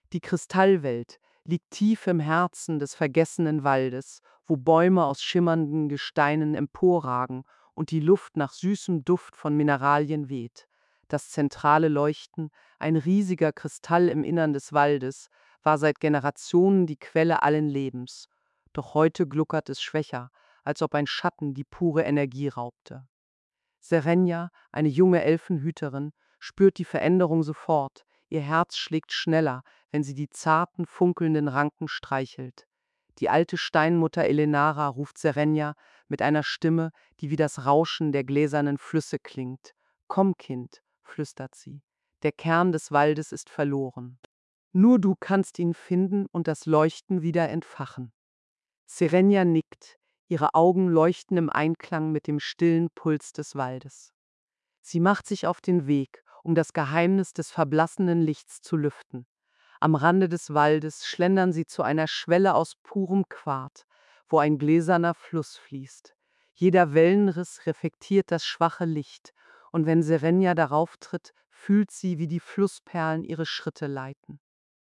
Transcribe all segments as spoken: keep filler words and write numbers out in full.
Die Kristallwelt liegt tief im Herzen des vergessenen Waldes, wo Bäume aus schimmernden Gesteinen emporragen und die Luft nach süßem Duft von Mineralien weht. Das zentrale Leuchten, ein riesiger Kristall im Innern des Waldes, war seit Generationen die Quelle allen Lebens. Doch heute gluckert es schwächer, als ob ein Schatten die pure Energie raubte. Serenia, eine junge Elfenhüterin, spürt die Veränderung sofort. Ihr Herz schlägt schneller, wenn sie die zarten, funkelnden Ranken streichelt. Die alte Steinmutter Elenara ruft Serenia mit einer Stimme, die wie das Rauschen der gläsernen Flüsse klingt. Komm, Kind, flüstert sie. Der Kern des Waldes ist verloren. Nur du kannst ihn finden und das Leuchten wieder entfachen. Serenia nickt, ihre Augen leuchten im Einklang mit dem stillen Puls des Waldes. Sie macht sich auf den Weg, um das Geheimnis des verblassenen Lichts zu lüften. Am Rande des Waldes schlendern sie zu einer Schwelle aus purem Quarz, wo ein gläserner Fluss fließt. Jeder Wellenriss reflektiert das schwache Licht, und wenn Serenia darauf tritt, fühlt sie, wie die Flussperlen ihre Schritte leiten.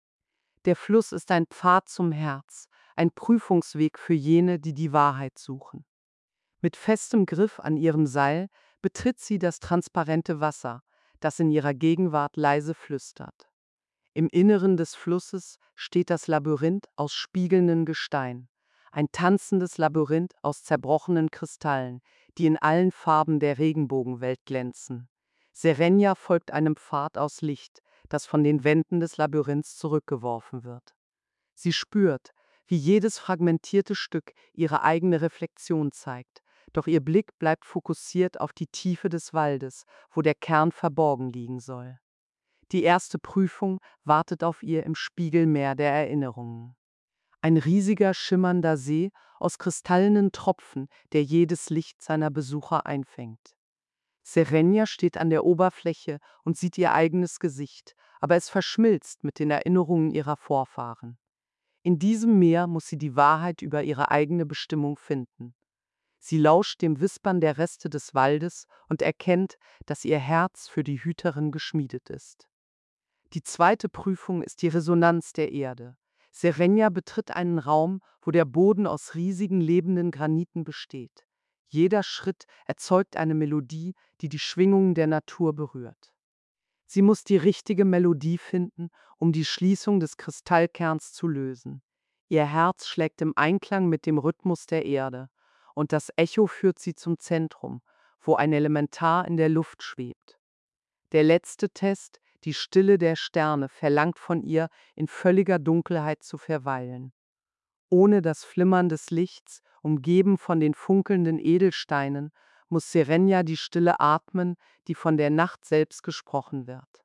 Der Fluss ist ein Pfad zum Herz, ein Prüfungsweg für jene, die die Wahrheit suchen. Mit festem Griff an ihrem Seil betritt sie das transparente Wasser, das in ihrer Gegenwart leise flüstert. Im Inneren des Flusses steht das Labyrinth aus spiegelndem Gestein, ein tanzendes Labyrinth aus zerbrochenen Kristallen, die in allen Farben der Regenbogenwelt glänzen. Serenia folgt einem Pfad aus Licht, das von den Wänden des Labyrinths zurückgeworfen wird. Sie spürt, wie jedes fragmentierte Stück ihre eigene Reflexion zeigt, doch ihr Blick bleibt fokussiert auf die Tiefe des Waldes, wo der Kern verborgen liegen soll. Die erste Prüfung wartet auf ihr im Spiegelmeer der Erinnerungen. Ein riesiger, schimmernder See aus kristallenen Tropfen, der jedes Licht seiner Besucher einfängt. Serenia steht an der Oberfläche und sieht ihr eigenes Gesicht, aber es verschmilzt mit den Erinnerungen ihrer Vorfahren. In diesem Meer muss sie die Wahrheit über ihre eigene Bestimmung finden. Sie lauscht dem Wispern der Reste des Waldes und erkennt, dass ihr Herz für die Hüterin geschmiedet ist. Die zweite Prüfung ist die Resonanz der Erde. Serenia betritt einen Raum, wo der Boden aus riesigen lebenden Graniten besteht. Jeder Schritt erzeugt eine Melodie, die die Schwingungen der Natur berührt. Sie muss die richtige Melodie finden, um die Schließung des Kristallkerns zu lösen. Ihr Herz schlägt im Einklang mit dem Rhythmus der Erde, und das Echo führt sie zum Zentrum, wo ein Elementar in der Luft schwebt. Der letzte Test, die Stille der Sterne, verlangt von ihr, in völliger Dunkelheit zu verweilen. Ohne das Flimmern des Lichts, umgeben von den funkelnden Edelsteinen, muss Serenia die Stille atmen, die von der Nacht selbst gesprochen wird.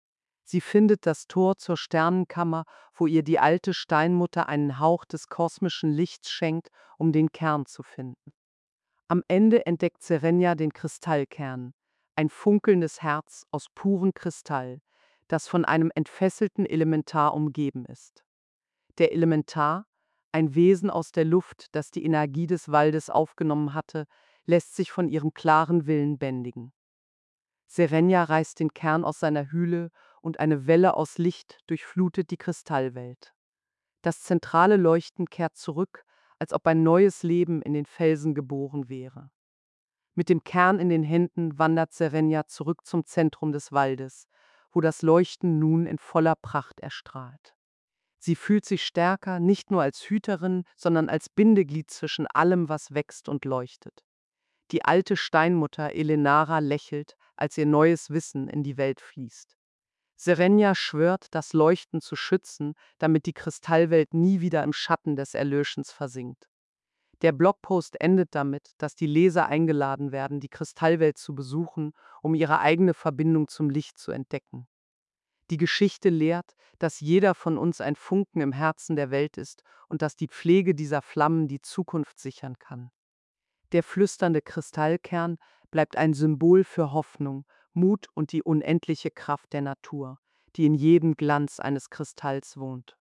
Sie findet das Tor zur Sternenkammer, wo ihr die alte Steinmutter einen Hauch des kosmischen Lichts schenkt, um den Kern zu finden. Am Ende entdeckt Serenia den Kristallkern, ein funkelndes Herz aus purem Kristall, das von einem entfesselten Elementar umgeben ist. Der Elementar, ein Wesen aus der Luft, das die Energie des Waldes aufgenommen hatte, lässt sich von ihrem klaren Willen bändigen. Serenia reißt den Kern aus seiner Hülle und eine Welle aus Licht durchflutet die Kristallwelt. Das zentrale Leuchten kehrt zurück, als ob ein neues Leben in den Felsen geboren wäre. Mit dem Kern in den Händen wandert Serenia zurück zum Zentrum des Waldes, wo das Leuchten nun in voller Pracht erstrahlt. Sie fühlt sich stärker, nicht nur als Hüterin, sondern als Bindeglied zwischen allem, was wächst und leuchtet. Die alte Steinmutter Elenara lächelt, als ihr neues Wissen in die Welt fließt. Serenia schwört, das Leuchten zu schützen, damit die Kristallwelt nie wieder im Schatten des Erlöschens versinkt. Der Blogpost endet damit, dass die Leser eingeladen werden, die Kristallwelt zu besuchen, um ihre eigene Verbindung zum Licht zu entdecken. Die Geschichte lehrt, dass jeder von uns ein Funken im Herzen der Welt ist und dass die Pflege dieser Flammen die Zukunft sichern kann. Der flüsternde Kristallkern bleibt ein Symbol für Hoffnung, Mut und die unendliche Kraft der Natur, die in jedem Glanz eines Kristalls wohnt.